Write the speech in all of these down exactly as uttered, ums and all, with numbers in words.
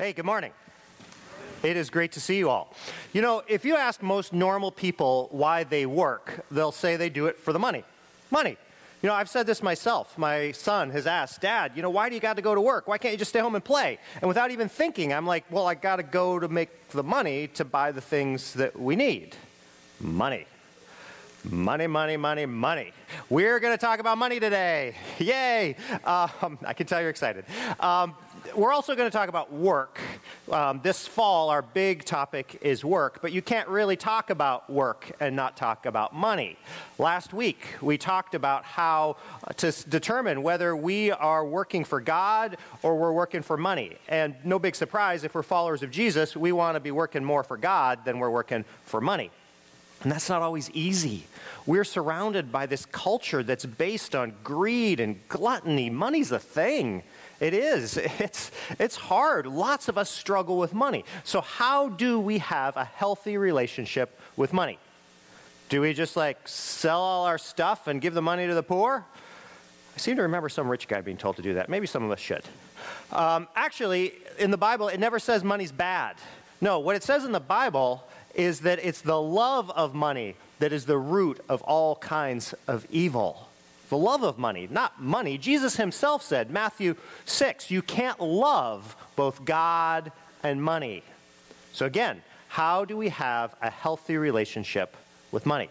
Hey, good morning. It is great to see you all. You know, if you ask most normal people why they work, they'll say they do it for the money. Money. You know, I've said this myself. My son has asked, Dad, you know, why do you got to go to work? Why can't you just stay home and play? And without even thinking, I'm like, well, I got to go to make the money to buy the things that we need. Money. Money, money, money, money. We're going to talk about money today. Yay! Um, I can tell you're excited. Um, we're also going to talk about work. Um, this fall, our big topic is work, but you can't really talk about work and not talk about money. Last week, we talked about how to s- determine whether we are working for God or we're working for money. And no big surprise, if we're followers of Jesus, we want to be working more for God than we're working for money. And that's not always easy. We're surrounded by this culture that's based on greed and gluttony. Money's the thing. It is. It's, it's hard. Lots of us struggle with money. So how do we have a healthy relationship with money? Do we just like sell all our stuff and give the money to the poor? I seem to remember some rich guy being told to do that. Maybe some of us should. Um, actually, in the Bible, it never says money's bad. No, what it says in the Bible is that it's the love of money that is the root of all kinds of evil. The love of money, not money. Jesus himself said, Matthew six, you can't love both God and money. So again, how do we have a healthy relationship with money?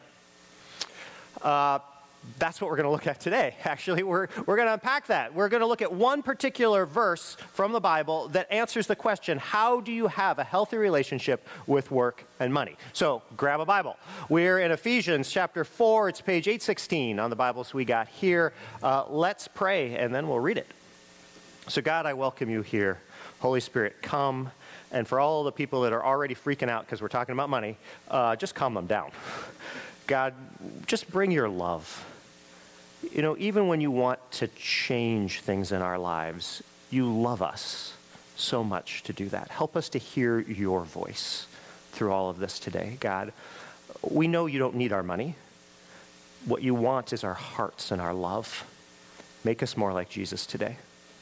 Uh, That's what we're going to look at today. Actually, we're, we're going to unpack that. We're going to look at one particular verse from the Bible that answers the question, how do you have a healthy relationship with work and money? So grab a Bible. We're in Ephesians chapter four. It's page eight sixteen on the Bibles we got here. Uh, let's pray, and then we'll read it. So God, I welcome you here. Holy Spirit, come. And for all the people that are already freaking out because we're talking about money, uh, just calm them down. God, just bring your love. You know, even when you want to change things in our lives, you love us so much to do that. Help us to hear your voice through all of this today, God. We know you don't need our money. What you want is our hearts and our love. Make us more like Jesus today.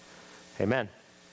Amen.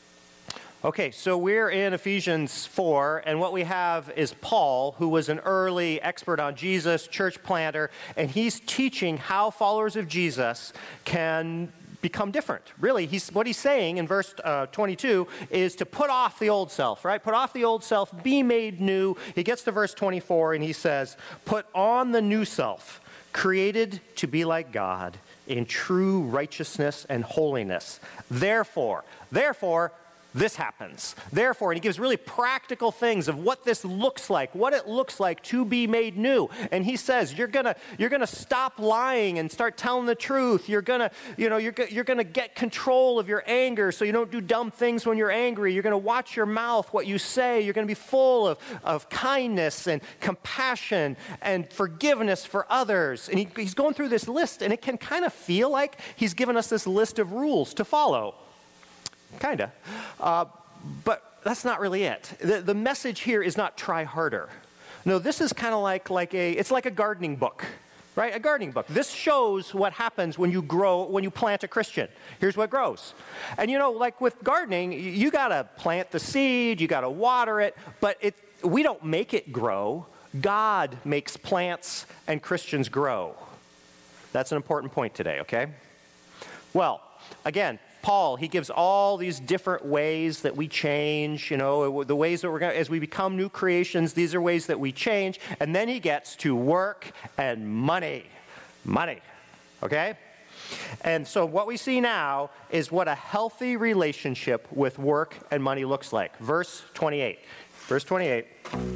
Okay, so we're in Ephesians four, and what we have is Paul, who was an early expert on Jesus, church planter, and he's teaching how followers of Jesus can become different. Really, he's what he's saying in verse uh, twenty-two is to put off the old self, right? Put off the old self, be made new. He gets to verse twenty-four, and he says, put on the new self, created to be like God in true righteousness and holiness. Therefore, therefore, this happens. Therefore, and he gives really practical things of what this looks like, what it looks like to be made new. And he says, you're gonna, you're gonna stop lying and start telling the truth. You're gonna, you know, you're, you're gonna get control of your anger so you don't do dumb things when you're angry. You're gonna watch your mouth, what you say. You're gonna be full of, of kindness and compassion and forgiveness for others. And he, he's going through this list, and it can kind of feel like he's given us this list of rules to follow. Kind of. Uh, but that's not really it. The, the message here is not try harder. No, this is kind of like, like a, it's like a gardening book, right? A gardening book. This shows what happens when you grow, when you plant a Christian. Here's what grows. And you know, like with gardening, you, you got to plant the seed, you got to water it, but it, we don't make it grow. God makes plants and Christians grow. That's an important point today, okay? Well, again, Paul, he gives all these different ways that we change, you know, the ways that we're going to, as we become new creations, these are ways that we change. And then he gets to work and money. Money, okay? And so what we see now is what a healthy relationship with work and money looks like. Verse twenty-eight. Verse twenty-eight.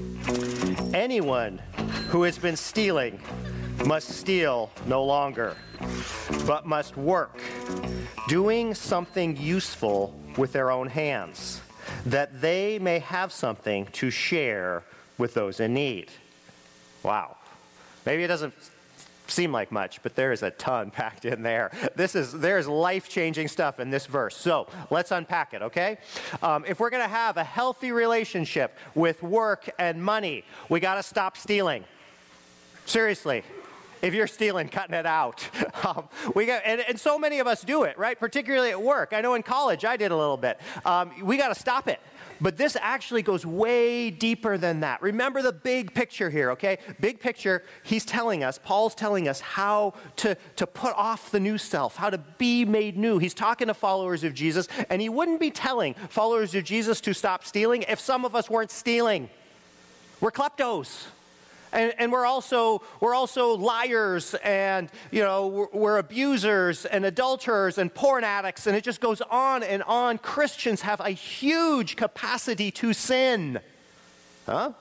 Anyone who has been stealing must steal no longer, but must work, doing something useful with their own hands, that they may have something to share with those in need. Wow. Maybe it doesn't seem like much, but there is a ton packed in there. This is there's life-changing stuff in this verse. So let's unpack it, okay? Um, if we're going to have a healthy relationship with work and money, we got to stop stealing. Seriously. If you're stealing, cutting it out. Um, we got, and, and so many of us do it, right? Particularly at work. I know in college I did a little bit. Um, we got to stop it. But this actually goes way deeper than that. Remember the big picture here, okay? Big picture, he's telling us, Paul's telling us how to, to put off the new self, how to be made new. He's talking to followers of Jesus, and he wouldn't be telling followers of Jesus to stop stealing if some of us weren't stealing. We're kleptos. And, and we're also we're also liars, and you know we're, we're abusers and adulterers and porn addicts, and it just goes on and on. Christians have a huge capacity to sin, huh?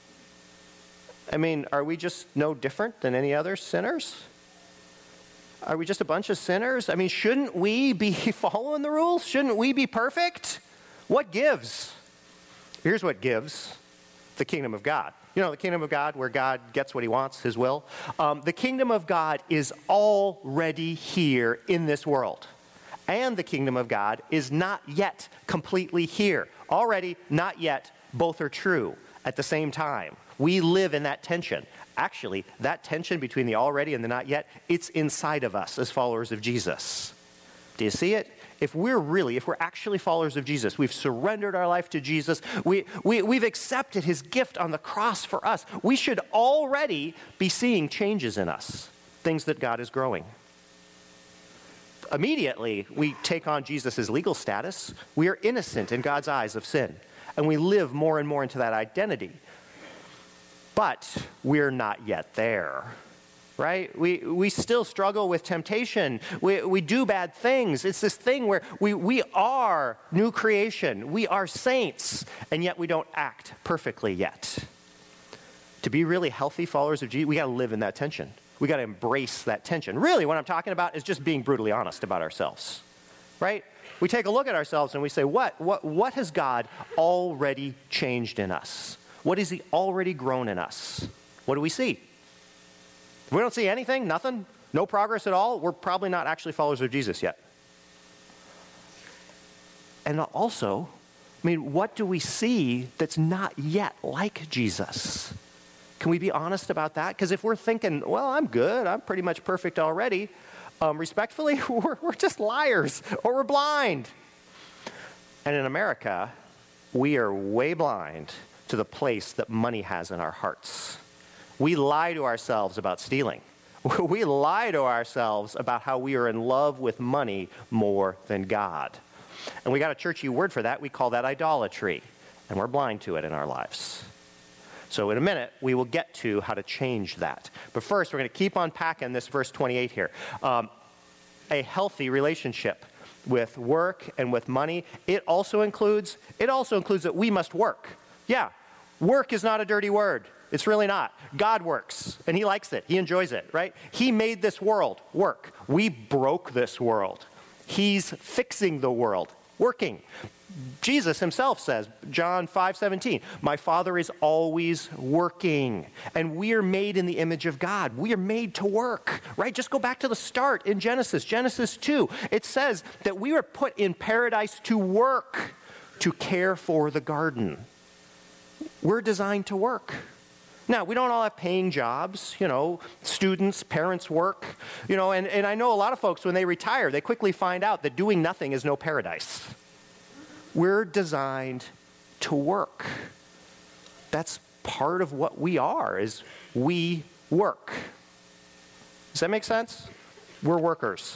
I mean, are we just no different than any other sinners? Are we just a bunch of sinners? I mean, shouldn't we be following the rules? Shouldn't we be perfect? What gives? Here's what gives: the kingdom of God. You know, the kingdom of God, where God gets what he wants, his will. Um, the kingdom of God is already here in this world. And the kingdom of God is not yet completely here. Already, not yet, both are true at the same time. We live in that tension. Actually, that tension between the already and the not yet, it's inside of us as followers of Jesus. Do you see it? If we're really, if we're actually followers of Jesus, we've surrendered our life to Jesus, we, we, we've accepted his gift on the cross for us, we should already be seeing changes in us, things that God is growing. Immediately, we take on Jesus' legal status. We are innocent in God's eyes of sin, and we live more and more into that identity. But we're not yet there. Right? We we still struggle with temptation. We we do bad things. It's this thing where we, we are new creation. We are saints, and yet we don't act perfectly yet. To be really healthy followers of Jesus, we got to live in that tension. We got to embrace that tension. Really, what I'm talking about is just being brutally honest about ourselves. Right? We take a look at ourselves and we say, what what what has God already changed in us? What has he already grown in us? What do we see? If we don't see anything, nothing, no progress at all, we're probably not actually followers of Jesus yet. And also, I mean, what do we see that's not yet like Jesus? Can we be honest about that? Because if we're thinking, well, I'm good, I'm pretty much perfect already, um, respectfully, we're, we're just liars or we're blind. And in America, we are way blind to the place that money has in our hearts. We lie to ourselves about stealing. We lie to ourselves about how we are in love with money more than God. And we got a churchy word for that. We call that idolatry. And we're blind to it in our lives. So in a minute, we will get to how to change that. But first, we're going to keep unpacking this verse twenty-eight here. Um, a healthy relationship with work and with money. It also includes, it also includes that we must work. Yeah, work is not a dirty word. It's really not. God works, and he likes it. He enjoys it, right? He made this world work. We broke this world. He's fixing the world, working. Jesus himself says, John five seventeen, my Father is always working, and we are made in the image of God. We are made to work, right? Just go back to the start in Genesis, Genesis two. It says that we were put in paradise to work, to care for the garden. We're designed to work. Now, we don't all have paying jobs, you know, students, parents work, you know, and, and I know a lot of folks, when they retire, they quickly find out that doing nothing is no paradise. We're designed to work. That's part of what we are, is we work. Does that make sense? We're workers.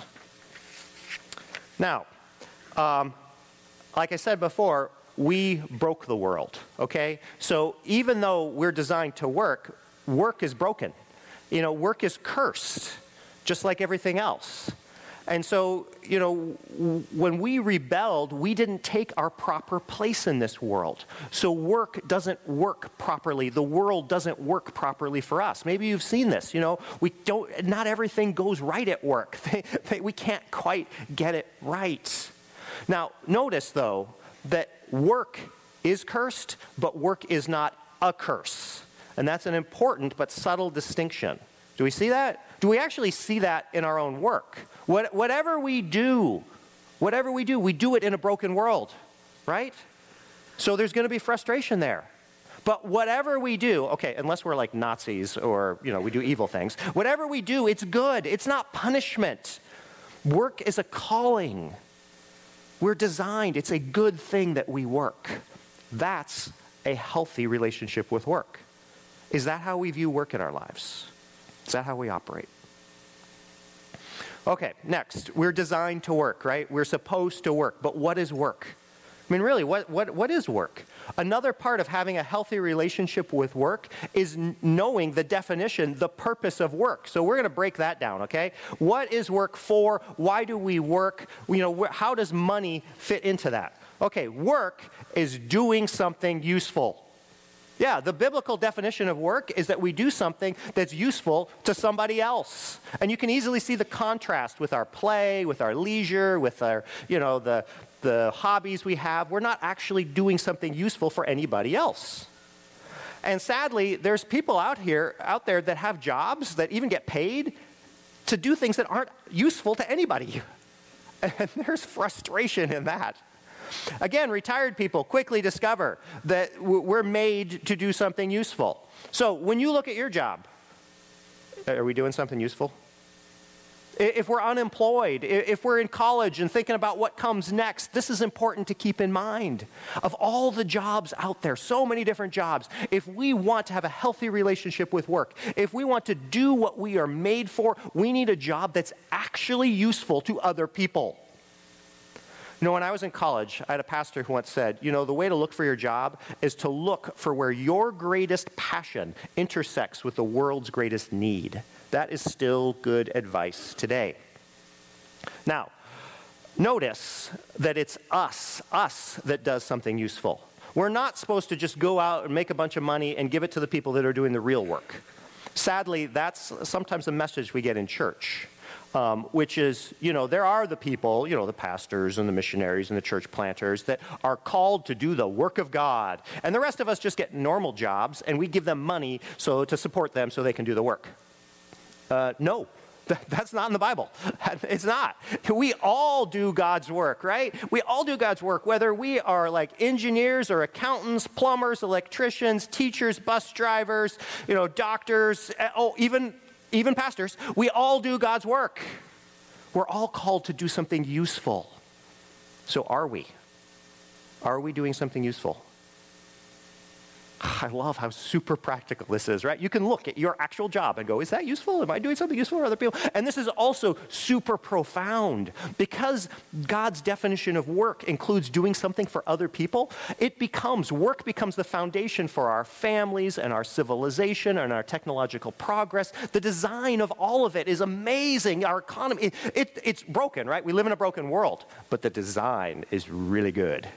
Now, um, like I said before, we broke the world, okay? So even though we're designed to work, work is broken. You know, work is cursed, just like everything else. And so, you know, when we rebelled, we didn't take our proper place in this world. So work doesn't work properly. The world doesn't work properly for us. Maybe you've seen this, you know. We don't, not everything goes right at work. They, they, we can't quite get it right. Now, notice, though, that work is cursed, but work is not a curse. And that's an important but subtle distinction. Do we see that? Do we actually see that in our own work? What, whatever we do, whatever we do, we do it in a broken world, right? So there's going to be frustration there. But whatever we do, okay, unless we're like Nazis or, you know, we do evil things, whatever we do, it's good. It's not punishment. Work is a calling. We're designed. It's a good thing that we work. That's a healthy relationship with work. Is that how we view work in our lives? Is that how we operate? Okay, next. We're designed to work, right? We're supposed to work. But what is work? I mean, really, what, what, what is work? Another part of having a healthy relationship with work is n- knowing the definition, the purpose of work. So we're going to break that down, okay? What is work for? Why do we work? You know, wh- how does money fit into that? Okay, work is doing something useful. Yeah, the biblical definition of work is that we do something that's useful to somebody else. And you can easily see the contrast with our play, with our leisure, with our, you know, the, the hobbies we have. We're not actually doing something useful for anybody else. And sadly, there's people out here, out there that have jobs that even get paid to do things that aren't useful to anybody. And there's frustration in that. Again, retired people quickly discover that we're made to do something useful. So when you look at your job, are we doing something useful? If we're unemployed, if we're in college and thinking about what comes next, this is important to keep in mind. Of all the jobs out there, so many different jobs, if we want to have a healthy relationship with work, if we want to do what we are made for, we need a job that's actually useful to other people. You know, when I was in college, I had a pastor who once said, you know, the way to look for your job is to look for where your greatest passion intersects with the world's greatest need. That is still good advice today. Now, notice that it's us, us that does something useful. We're not supposed to just go out and make a bunch of money and give it to the people that are doing the real work. Sadly, that's sometimes a message we get in church. Um, which is, you know, there are the people, you know, the pastors and the missionaries and the church planters that are called to do the work of God. And the rest of us just get normal jobs, and we give them money so to support them so they can do the work. Uh, no, that's not in the Bible. It's not. We all do God's work, right? We all do God's work, whether we are like engineers or accountants, plumbers, electricians, teachers, bus drivers, you know, doctors, oh, even... Even pastors, we all do God's work. We're all called to do something useful. So are we? Are we doing something useful? I love how super practical this is, right? You can look at your actual job and go, is that useful? Am I doing something useful for other people? And this is also super profound. Because God's definition of work includes doing something for other people, it becomes, work becomes the foundation for our families and our civilization and our technological progress. The design of all of it is amazing. Our economy, it, it, it's broken, right? We live in a broken world, but the design is really good.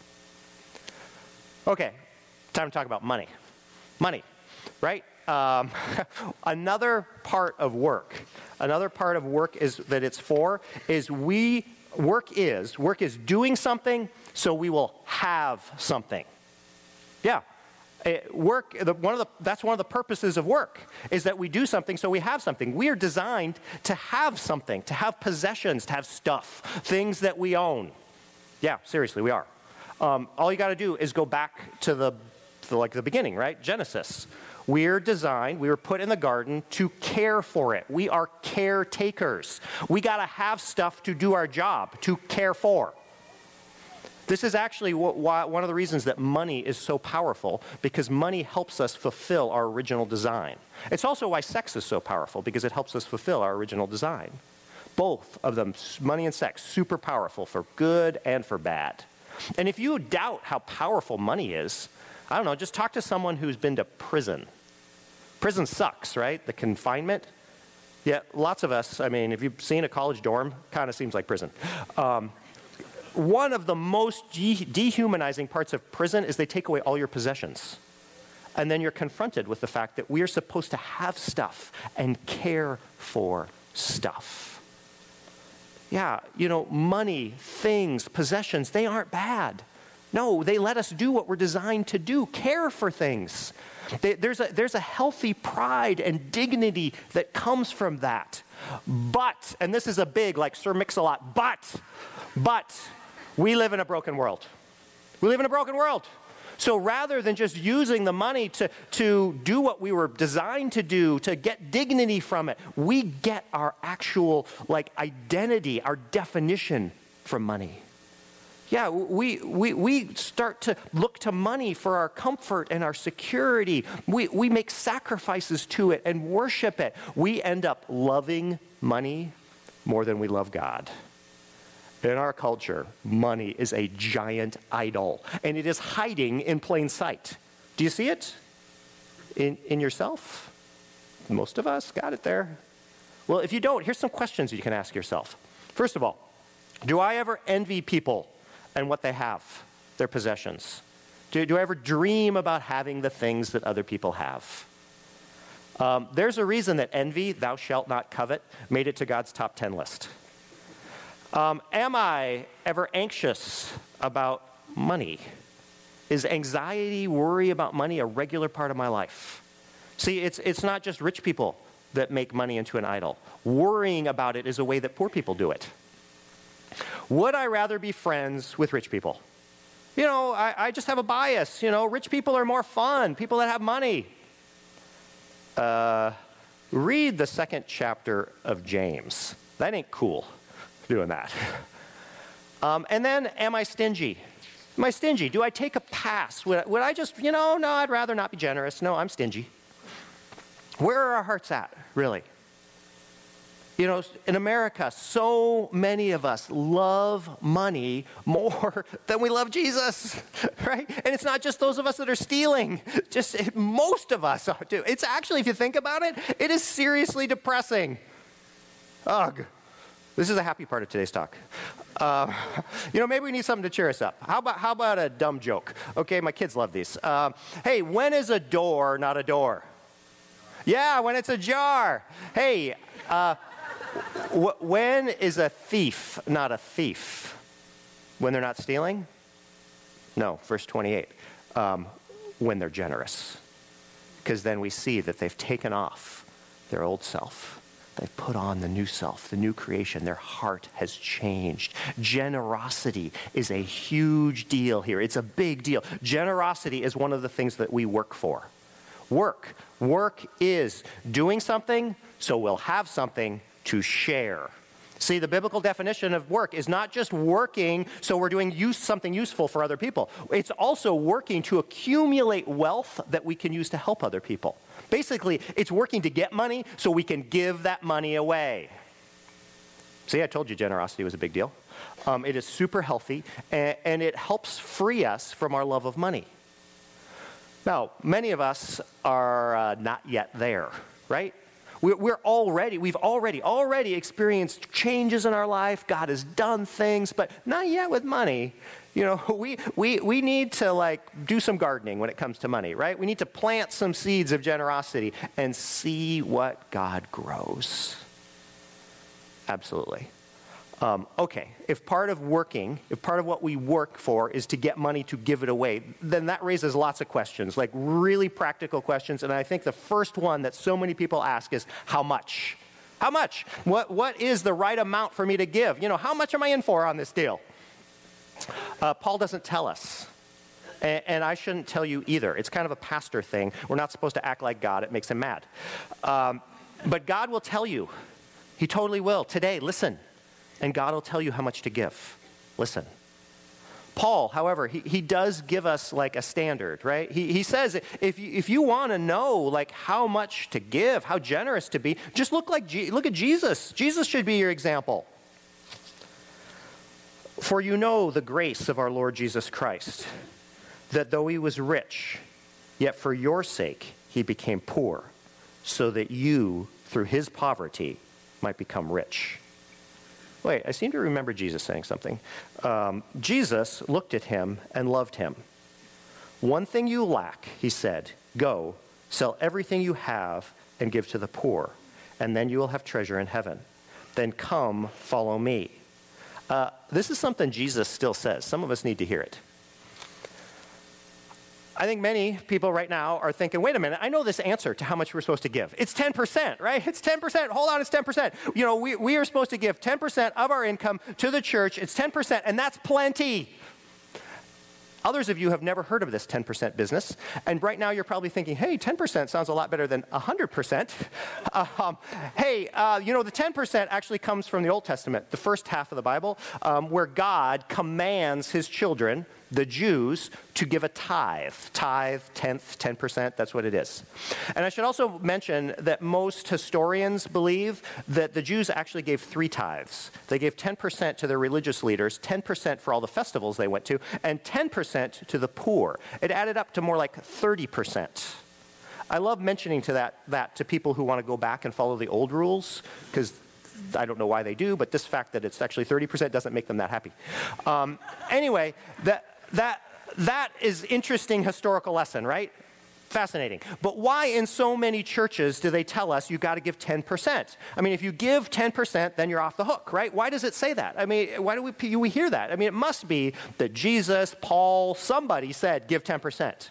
Okay. Time to talk about money. Money, right? Um, another part of work, another part of work is that it's for, is we, work is, work is doing something so we will have something. Yeah. It, work, the, one of the, that's one of the purposes of work, is that we do something so we have something. We are designed to have something, to have possessions, to have stuff, things that we own. Yeah, seriously, we are. Um, all you got to do is go back to the To like the beginning, right? Genesis. We're designed, we were put in the garden to care for it. We are caretakers. We got to have stuff to do our job, to care for. This is actually what, why, one of the reasons that money is so powerful, because money helps us fulfill our original design. It's also why sex is so powerful, because it helps us fulfill our original design. Both of them, money and sex, super powerful for good and for bad. And if you doubt how powerful money is, I don't know, just talk to someone who's been to prison. Prison sucks, right? The confinement. Yeah, lots of us, I mean, if you've seen a college dorm, kind of seems like prison. Um, one of the most de- dehumanizing parts of prison is they take away all your possessions. And then you're confronted with the fact that we are supposed to have stuff and care for stuff. Yeah, you know, money, things, possessions, they aren't bad. No, they let us do what we're designed to do, care for things. They, there's, a, there's a healthy pride and dignity that comes from that. But, and this is a big, like Sir Mix-a-Lot, but, but, we live in a broken world. We live in a broken world. So rather than just using the money to, to do what we were designed to do, to get dignity from it, we get our actual like identity, our definition from money. Yeah, we, we, we start to look to money for our comfort and our security. We, we make sacrifices to it and worship it. We end up loving money more than we love God. In our culture, money is a giant idol, and it is hiding in plain sight. Do you see it in, in yourself? Most of us got it there. Well, if you don't, here's some questions you can ask yourself. First of all, do I ever envy people and what they have, their possessions? Do, do I ever dream about having the things that other people have? Um, there's a reason that envy, thou shalt not covet, made it to God's top ten list. Um, am I ever anxious about money? Is anxiety, worry about money a regular part of my life? See, it's, it's not just rich people that make money into an idol. Worrying about it is a way that poor people do it. Would I rather be friends with rich people? You know, I, I just have a bias. You know, rich people are more fun, people that have money. Uh, read the second chapter of James. That ain't cool. Doing that. Um, and then, am I stingy? Am I stingy? Do I take a pass? Would, would I just, you know, no, I'd rather not be generous. No, I'm stingy. Where are our hearts at, really? You know, in America, so many of us love money more than we love Jesus, right? And it's not just those of us that are stealing. Just most of us do. It's actually, if you think about it, it is seriously depressing. Ugh. This is a happy part of today's talk. Uh, you know, maybe we need something to cheer us up. How about, how about a dumb joke? Okay, my kids love these. Uh, hey, when is a door not a door? Yeah, when it's a jar. Hey, uh, w- when is a thief not a thief? When they're not stealing? No, verse twenty-eight. Um, when they're generous. Because then we see that they've taken off their old self. They've put on the new self, the new creation. Their heart has changed. Generosity is a huge deal here. It's a big deal. Generosity is one of the things that we work for. Work. Work is doing something so we'll have something to share. See, the biblical definition of work is not just working so we're doing use, something useful for other people. It's also working to accumulate wealth that we can use to help other people. Basically, it's working to get money so we can give that money away. See, I told you generosity was a big deal. Um, it is super healthy, and, and it helps free us from our love of money. Now, many of us are uh, not yet there, right? We're, we're already, we've already, already experienced changes in our life. God has done things, but not yet with money. You know, we, we, we need to like do some gardening when it comes to money, right? We need to plant some seeds of generosity and see what God grows. Absolutely. Um, okay, if part of working, if part of what we work for is to get money to give it away, then that raises lots of questions, like really practical questions. And I think the first one that so many people ask is, how much? How much? What, what is the right amount for me to give? You know, how much am I in for on this deal? Uh, Paul doesn't tell us, and, and I shouldn't tell you either. It's kind of a pastor thing. We're not supposed to act like God. It makes him mad. Um, but God will tell you. He totally will. Today, listen, and God will tell you how much to give. Listen. Paul, however, he, he does give us like a standard, right? He, he says if you, if you want to know like how much to give, how generous to be, just look like Je- look at Jesus. Jesus should be your example. For you know the grace of our Lord Jesus Christ, that though he was rich, yet for your sake he became poor, so that you, through his poverty, might become rich. Wait, I seem to remember Jesus saying something. Um, Jesus looked at him and loved him. One thing you lack, he said, go, sell everything you have and give to the poor, and then you will have treasure in heaven. Then come, follow me. Uh, this is something Jesus still says. Some of us need to hear it. I think many people right now are thinking, wait a minute, I know this answer to how much we're supposed to give. It's ten percent, right? It's ten percent. Hold on, it's ten percent. You know, we, we are supposed to give ten percent of our income to the church. It's ten percent, and that's plenty. Others of you have never heard of this ten percent business, and right now you're probably thinking, hey, ten percent sounds a lot better than one hundred percent. Um, hey, uh, you know, the ten percent actually comes from the Old Testament, the first half of the Bible, um, where God commands his children, the Jews, to give a tithe. Tithe, tenth, ten percent, that's what it is. And I should also mention that most historians believe that the Jews actually gave three tithes. They gave ten percent to their religious leaders, ten percent for all the festivals they went to, and ten percent to the poor. It added up to more like thirty percent. I love mentioning to that, that to people who want to go back and follow the old rules, because I don't know why they do, but this fact that it's actually thirty percent doesn't make them that happy. Um, anyway, that That, that is interesting historical lesson, right? Fascinating. But why in so many churches do they tell us you got to give ten percent? I mean, if you give ten percent, then you're off the hook, right? Why does it say that? I mean, why do we, we hear that? I mean, it must be that Jesus, Paul, somebody said give ten percent.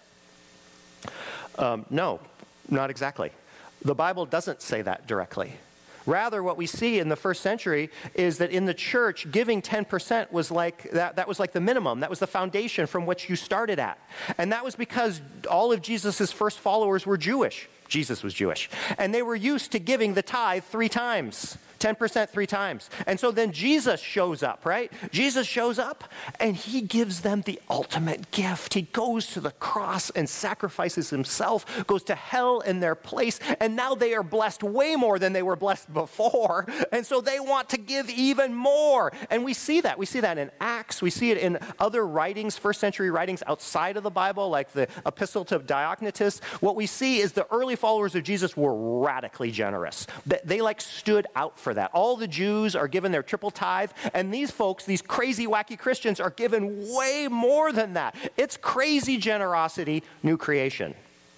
Um, no, not exactly. The Bible doesn't say that directly. Rather, what we see in the first century is that in the church, giving ten percent was like that, that was like the minimum. That was the foundation from which you started at. And that was because all of Jesus' first followers were Jewish. Jesus was Jewish. And they were used to giving the tithe three times. ten percent three times. And so then Jesus shows up, right? Jesus shows up and he gives them the ultimate gift. He goes to the cross and sacrifices himself, goes to hell in their place, and now they are blessed way more than they were blessed before. And so they want to give even more. And we see that. We see that in Acts. We see it in other writings, first century writings outside of the Bible, like the Epistle to Diognetus. What we see is the early followers of Jesus were radically generous. They, they like stood out for that. All the Jews are given their triple tithe, and these folks, these crazy, wacky Christians, are given way more than that. It's crazy generosity, new creation.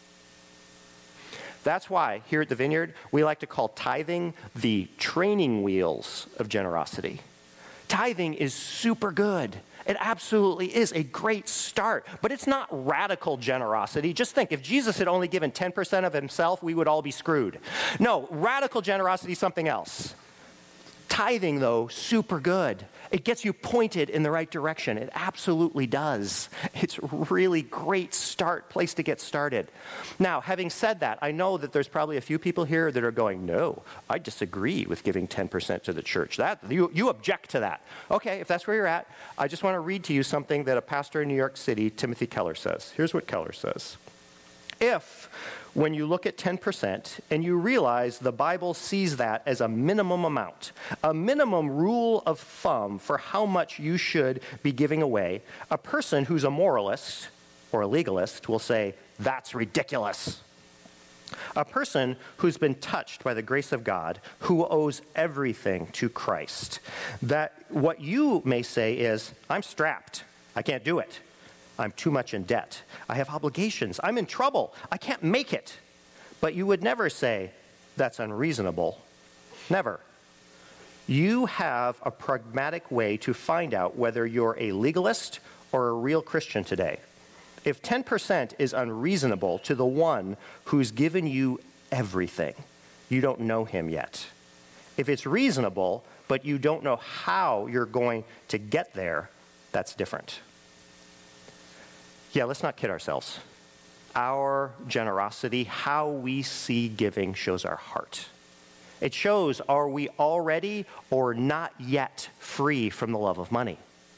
That's why here at the Vineyard, we like to call tithing the training wheels of generosity. Tithing is super good. It absolutely is a great start, but it's not radical generosity. Just think, if Jesus had only given ten percent of himself, we would all be screwed. No, radical generosity is something else. Tithing, though, super good. It gets you pointed in the right direction. It absolutely does. It's a really great start, place to get started. Now, having said that, I know that there's probably a few people here that are going, no, I disagree with giving ten percent to the church. That you, you object to that. Okay, if that's where you're at, I just want to read to you something that a pastor in New York City, Timothy Keller, says. Here's what Keller says. If, when you look at ten percent and you realize the Bible sees that as a minimum amount, a minimum rule of thumb for how much you should be giving away, a person who's a moralist or a legalist will say, that's ridiculous. A person who's been touched by the grace of God, who owes everything to Christ, that what you may say is, I'm strapped, I can't do it. I'm too much in debt. I have obligations. I'm in trouble. I can't make it. But you would never say, that's unreasonable. Never. You have a pragmatic way to find out whether you're a legalist or a real Christian today. If ten percent is unreasonable to the one who's given you everything, you don't know him yet. If it's reasonable, but you don't know how you're going to get there, that's different. Yeah, let's not kid ourselves. Our generosity, how we see giving, shows our heart. It shows, are we already or not yet free from the love of money?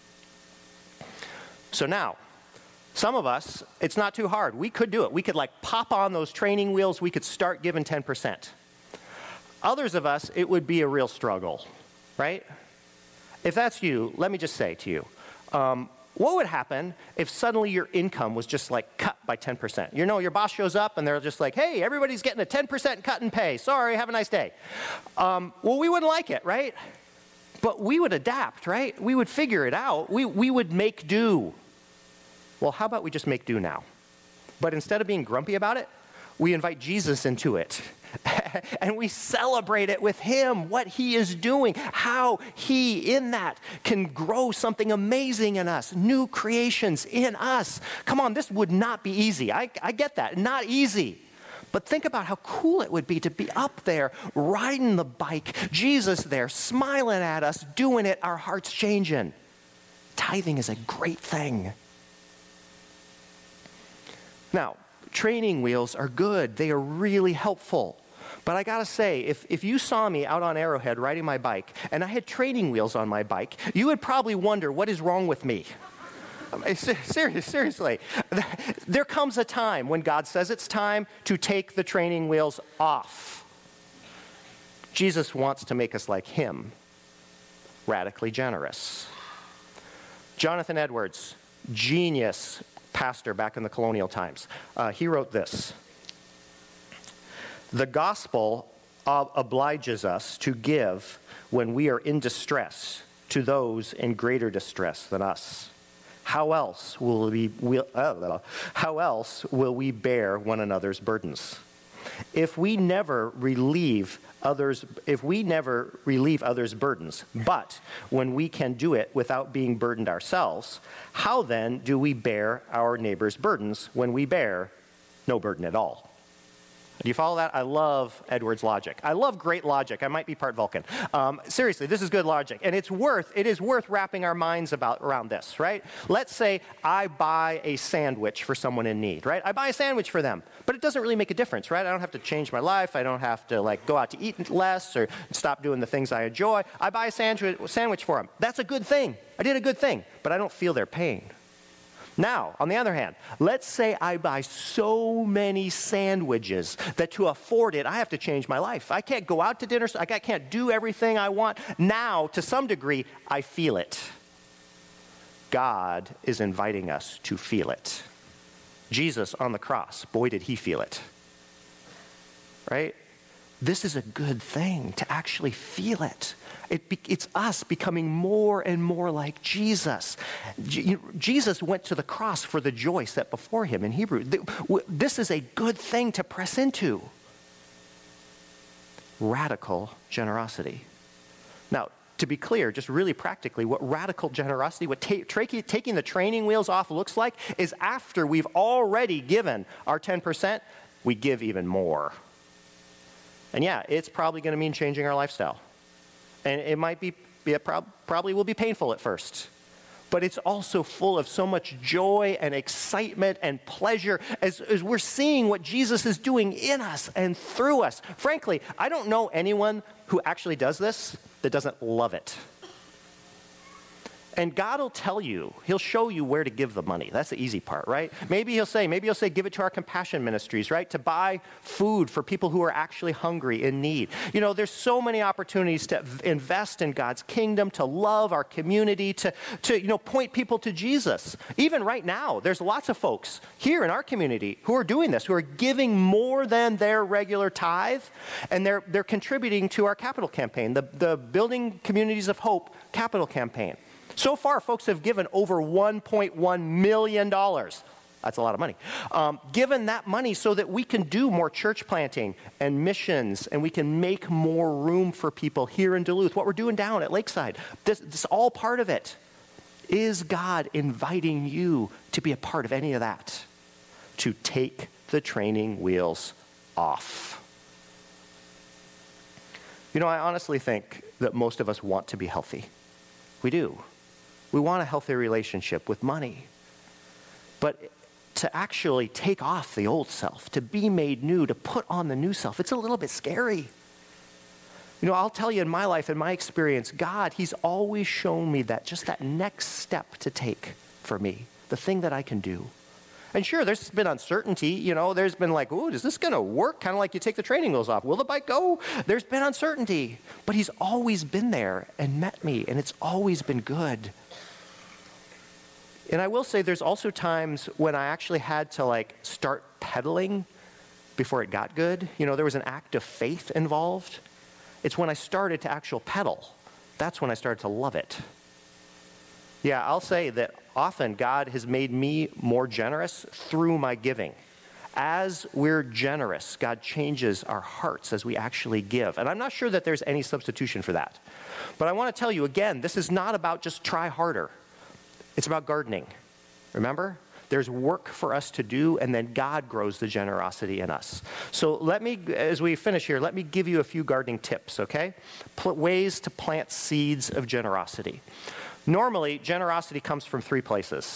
So now, some of us, it's not too hard. We could do it. We could like pop on those training wheels. We could start giving ten percent. Others of us, it would be a real struggle, right? If that's you, let me just say to you, um, what would happen if suddenly your income was just like cut by ten percent? You know, your boss shows up and they're just like, hey, everybody's getting a ten percent cut in pay. Sorry, have a nice day. Um, well, we wouldn't like it, right? But we would adapt, right? We would figure it out. We, we would make do. Well, how about we just make do now? But instead of being grumpy about it, we invite Jesus into it. And we celebrate it with him, what he is doing, how he, in that, can grow something amazing in us, new creations in us. Come on, this would not be easy. I, I get that, not easy. But think about how cool it would be to be up there, riding the bike, Jesus there, smiling at us, doing it, our hearts changing. Tithing is a great thing. Now, training wheels are good. They are really helpful. But I gotta say, if, if you saw me out on Arrowhead riding my bike and I had training wheels on my bike, you would probably wonder what is wrong with me. Seriously, seriously. There comes a time when God says it's time to take the training wheels off. Jesus wants to make us like him, radically generous. Jonathan Edwards, genius pastor back in the colonial times, uh, he wrote this: "The gospel ob- obliges us to give when we are in distress to those in greater distress than us. How else will we, will, uh, how else will we bear one another's burdens? If we never relieve others, if we never relieve others' burdens, but when we can do it without being burdened ourselves, how then do we bear our neighbor's burdens when we bear no burden at all?" Do you follow that? I love Edwards' logic. I love great logic. I might be part Vulcan. Um, seriously, this is good logic. And it's worth, it is worth wrapping our minds about around this, right? Let's say I buy a sandwich for someone in need, right? I buy a sandwich for them, but it doesn't really make a difference, right? I don't have to change my life. I don't have to like go out to eat less or stop doing the things I enjoy. I buy a sandwich, sandwich for them. That's a good thing. I did a good thing, but I don't feel their pain. Now, on the other hand, let's say I buy so many sandwiches that to afford it, I have to change my life. I can't go out to dinner, I can't do everything I want. Now, to some degree, I feel it. God is inviting us to feel it. Jesus on the cross, boy, did he feel it. Right? This is a good thing, to actually feel it. It be, it's us becoming more and more like Jesus. Je, Jesus went to the cross for the joy set before him in Hebrew. This is a good thing to press into. Radical generosity. Now, to be clear, just really practically, what radical generosity, what ta- tra- taking the training wheels off looks like is after we've already given our ten percent, we give even more. And yeah, it's probably going to mean changing our lifestyle. And it might be, it prob- probably will be painful at first. But it's also full of so much joy and excitement and pleasure as, as we're seeing what Jesus is doing in us and through us. Frankly, I don't know anyone who actually does this that doesn't love it. And God will tell you, he'll show you where to give the money. That's the easy part, right? Maybe he'll say, maybe he'll say, give it to our compassion ministries, right? To buy food for people who are actually hungry in need. You know, there's so many opportunities to invest in God's kingdom, to love our community, to, to you know, point people to Jesus. Even right now, there's lots of folks here in our community who are doing this, who are giving more than their regular tithe, and they're, they're contributing to our capital campaign, the, the Building Communities of Hope capital campaign. So far, folks have given over one point one million dollars. That's a lot of money. Um, given that money so that we can do more church planting and missions, and we can make more room for people here in Duluth. What we're doing down at Lakeside, this, this is all part of it. Is God inviting you to be a part of any of that? To take the training wheels off. You know, I honestly think that most of us want to be healthy. We do. We want a healthy relationship with money. But to actually take off the old self, to be made new, to put on the new self, it's a little bit scary. You know, I'll tell you in my life, in my experience, God, he's always shown me that, just that next step to take for me, the thing that I can do. And sure, there's been uncertainty, you know, there's been like, ooh, is this going to work? Kind of like you take the training wheels off. Will the bike go? There's been uncertainty. But he's always been there and met me, and it's always been good. And I will say there's also times when I actually had to like start pedaling before it got good. You know, there was an act of faith involved. It's when I started to actual pedal. That's when I started to love it. Yeah, I'll say that often God has made me more generous through my giving. As we're generous, God changes our hearts as we actually give. And I'm not sure that there's any substitution for that. But I want to tell you again, this is not about just try harder. It's about gardening. Remember? There's work for us to do, and then God grows the generosity in us. So let me, as we finish here, let me give you a few gardening tips, okay? Pl- ways to plant seeds of generosity. Normally, generosity comes from three places.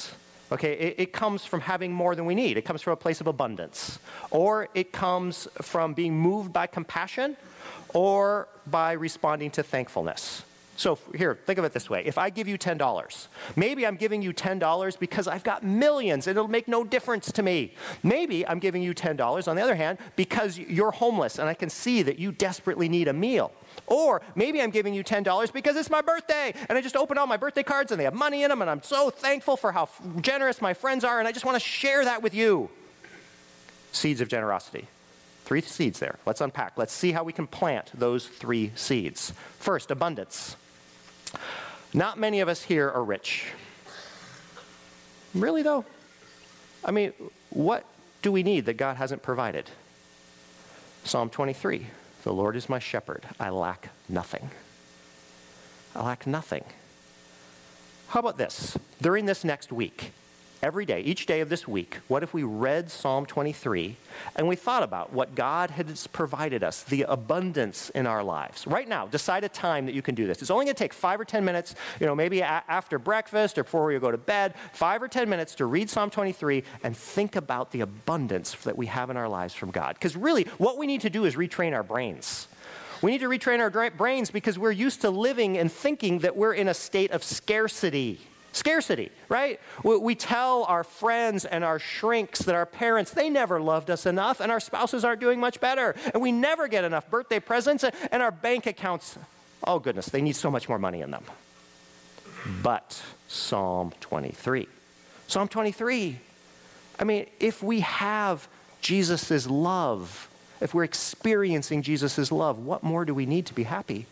Okay, it, it comes from having more than we need. It comes from a place of abundance. Or it comes from being moved by compassion or by responding to thankfulness. So here, think of it this way. If I give you ten dollars, maybe I'm giving you ten dollars because I've got millions and it'll make no difference to me. Maybe I'm giving you ten dollars, on the other hand, because you're homeless and I can see that you desperately need a meal. Or maybe I'm giving you ten dollars because it's my birthday and I just opened all my birthday cards and they have money in them and I'm so thankful for how generous my friends are and I just want to share that with you. Seeds of generosity. Three seeds there. Let's unpack. Let's see how we can plant those three seeds. First, abundance. Not many of us here are rich. Really though? I mean, what do we need that God hasn't provided? Psalm twenty-three, the Lord is my shepherd, I lack nothing. I lack nothing. How about this? During this next week, every day, each day of this week, what if we read Psalm twenty-three and we thought about what God has provided us, the abundance in our lives? Right now, decide a time that you can do this. It's only going to take five or ten minutes, you know, maybe a- after breakfast or before you go to bed, five or ten minutes to read Psalm twenty-three and think about the abundance that we have in our lives from God. Because really, what we need to do is retrain our brains. We need to retrain our dra- brains because we're used to living and thinking that we're in a state of scarcity. Scarcity, right? We, we tell our friends and our shrinks that our parents, they never loved us enough and our spouses aren't doing much better. And we never get enough birthday presents and our bank accounts, oh goodness, they need so much more money in them. But Psalm twenty-three. Psalm twenty-three, I mean, if we have Jesus' love, if we're experiencing Jesus' love, what more do we need to be happy?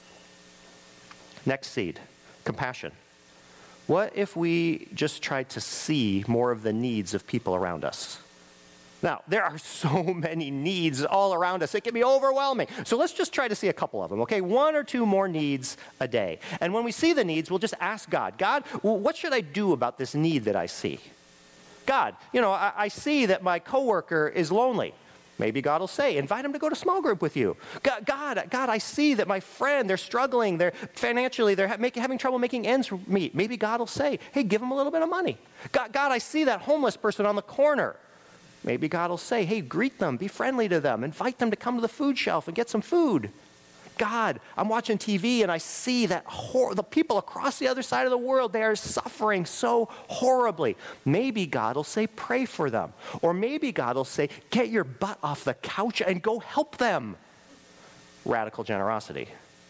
Next seed, compassion. What if we just tried to see more of the needs of people around us? Now, there are so many needs all around us. It can be overwhelming. So let's just try to see a couple of them, okay? One or two more needs a day. And when we see the needs, we'll just ask God, God, what should I do about this need that I see? God, you know, I, I see that my coworker is lonely. Maybe God will say, invite him to go to small group with you. God, God, God, I see that my friend, they're struggling, they're financially, they're ha- make, having trouble making ends meet. Maybe God will say, hey, give them a little bit of money. God, God, I see that homeless person on the corner. Maybe God will say, hey, greet them, be friendly to them, invite them to come to the food shelf and get some food. God, I'm watching T V and I see that hor- the people across the other side of the world, they are suffering so horribly. Maybe God will say, pray for them. Or maybe God will say, get your butt off the couch and go help them. Radical generosity.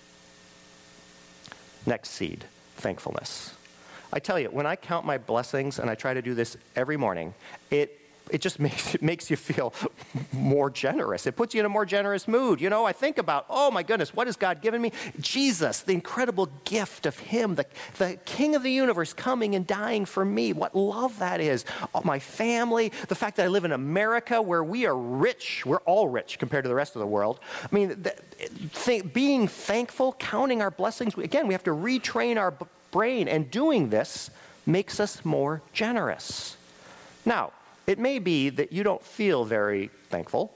Next seed, thankfulness. I tell you, when I count my blessings, and I try to do this every morning, it It just makes it makes you feel more generous. It puts you in a more generous mood. You know, I think about, oh my goodness, what has God given me? Jesus, the incredible gift of him, the, the King of the universe coming and dying for me. What love that is. Oh, my family, the fact that I live in America where we are rich. We're all rich compared to the rest of the world. I mean, th- th- being thankful, counting our blessings. Again, we have to retrain our b- brain, and doing this makes us more generous. Now, it may be that you don't feel very thankful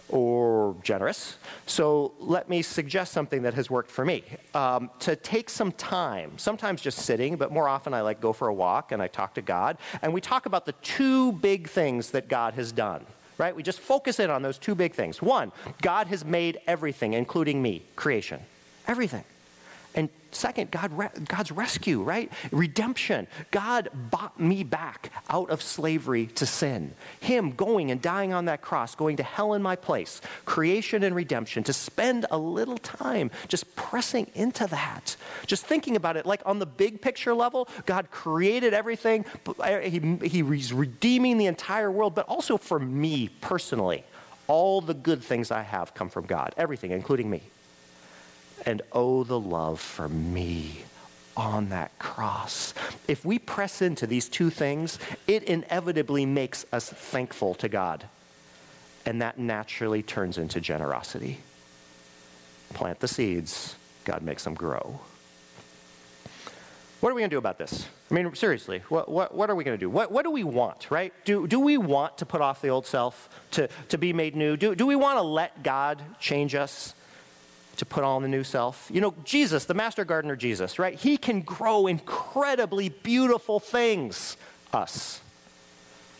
or generous, so let me suggest something that has worked for me. Um, to take some time, sometimes just sitting, but more often I like go for a walk and I talk to God, and we talk about the two big things that God has done, right? We just focus in on those two big things. One, God has made everything, including me, creation, everything. And second, God, God's rescue, right? Redemption. God bought me back out of slavery to sin. Him going and dying on that cross, going to hell in my place. Creation and redemption. To spend a little time just pressing into that. Just thinking about it like on the big picture level, God created everything. He, he was redeeming the entire world, but also for me personally. All the good things I have come from God. Everything, including me. And oh, the love for me on that cross. If we press into these two things, it inevitably makes us thankful to God. And that naturally turns into generosity. Plant the seeds, God makes them grow. What are we going to do about this? I mean, seriously, what, what, what are we going to do? What, what do we want, right? Do, do we want to put off the old self, to, to be made new? Do, do we want to let God change us? To put on the new self. You know, Jesus, the master gardener Jesus, right? He can grow incredibly beautiful things, us,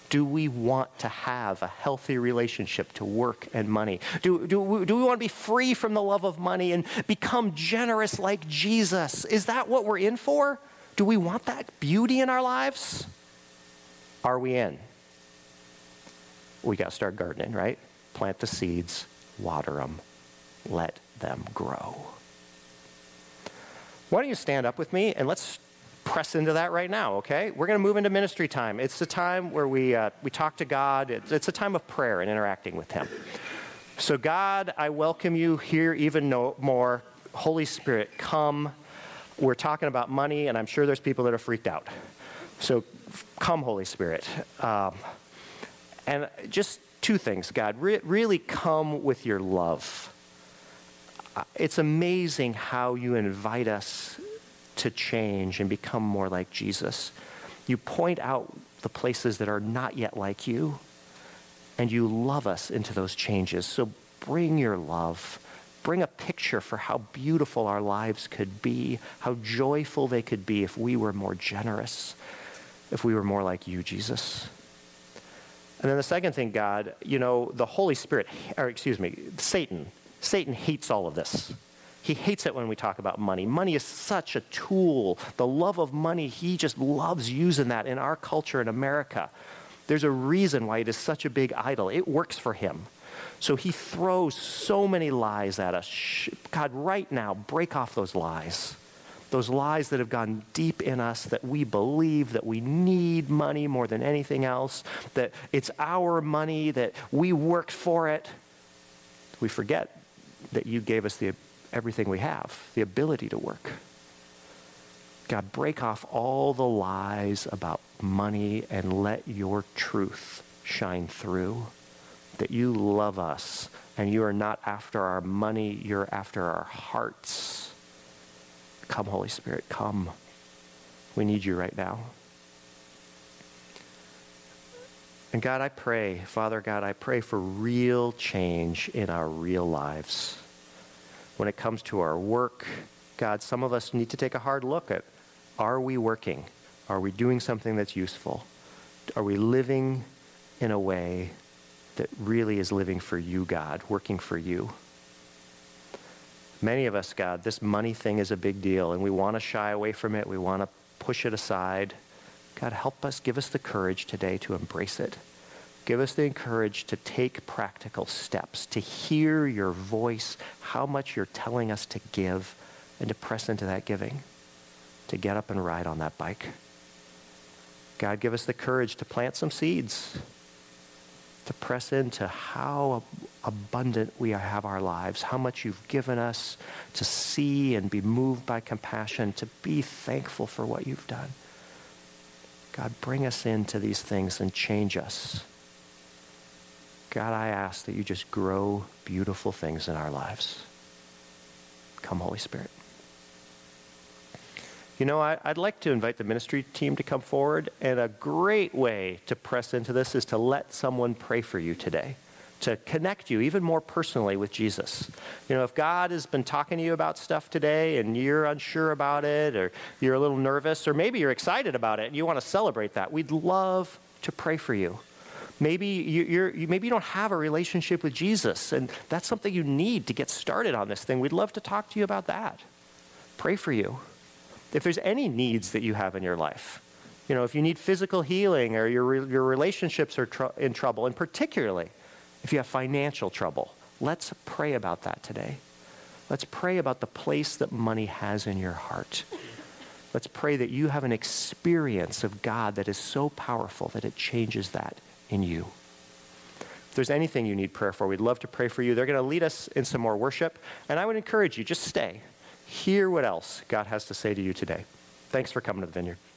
Do we want to have a healthy relationship to work and money? Do, do, we, do we want to be free from the love of money and become generous like Jesus? Is that what we're in for? Do we want that beauty in our lives? Are we in? We got to start gardening, right? Plant the seeds, water them, let them grow. Why don't you stand up with me and let's press into that right now, okay? We're going to move into ministry time. It's the time where we uh, we talk to God. It's, it's a time of prayer and interacting with him. So God, I welcome you here even no more. Holy Spirit, come. We're talking about money, and I'm sure there's people that are freaked out. So come, Holy Spirit. Um, and just two things, God. Re- really come with your love. Uh, it's amazing how you invite us to change and become more like Jesus. You point out the places that are not yet like you, and you love us into those changes. So bring your love. Bring a picture for how beautiful our lives could be, how joyful they could be if we were more generous, if we were more like you, Jesus. And then the second thing, God, you know, the Holy Spirit, or excuse me, Satan, Satan hates all of this. He hates it when we talk about money. Money is such a tool. The love of money, he just loves using that in our culture in America. There's a reason why it is such a big idol. It works for him. So he throws so many lies at us. God, right now, break off those lies. Those lies that have gone deep in us, that we believe that we need money more than anything else, that it's our money, that we worked for it. We forget that you gave us the everything we have, the ability to work. God, break off all the lies about money and let your truth shine through, that you love us and you are not after our money, you're after our hearts. Come, Holy Spirit, come. We need you right now. And God, I pray, Father God, I pray for real change in our real lives. When it comes to our work, God, some of us need to take a hard look at, are we working? Are we doing something that's useful? Are we living in a way that really is living for you, God, working for you? Many of us, God, this money thing is a big deal, and we want to shy away from it. We want to push it aside. God, help us, give us the courage today to embrace it. Give us the courage to take practical steps, to hear your voice, how much you're telling us to give, and to press into that giving, to get up and ride on that bike. God, give us the courage to plant some seeds, to press into how abundant we have our lives, how much you've given us, to see and be moved by compassion, to be thankful for what you've done. God, bring us into these things and change us. God, I ask that you just grow beautiful things in our lives. Come, Holy Spirit. You know, I, I'd like to invite the ministry team to come forward, and a great way to press into this is to let someone pray for you today, to connect you even more personally with Jesus. You know, if God has been talking to you about stuff today and you're unsure about it, or you're a little nervous, or maybe you're excited about it and you want to celebrate that, we'd love to pray for you. Maybe you, you're, you, maybe you don't have a relationship with Jesus, and that's something you need to get started on this thing. We'd love to talk to you about that. Pray for you. If there's any needs that you have in your life, you know, if you need physical healing or your, your relationships are tr- in trouble, and particularly if you have financial trouble, let's pray about that today. Let's pray about the place that money has in your heart. Let's pray that you have an experience of God that is so powerful that it changes that in you. If there's anything you need prayer for, we'd love to pray for you. They're going to lead us in some more worship, and I would encourage you, just stay. Hear what else God has to say to you today. Thanks for coming to the Vineyard.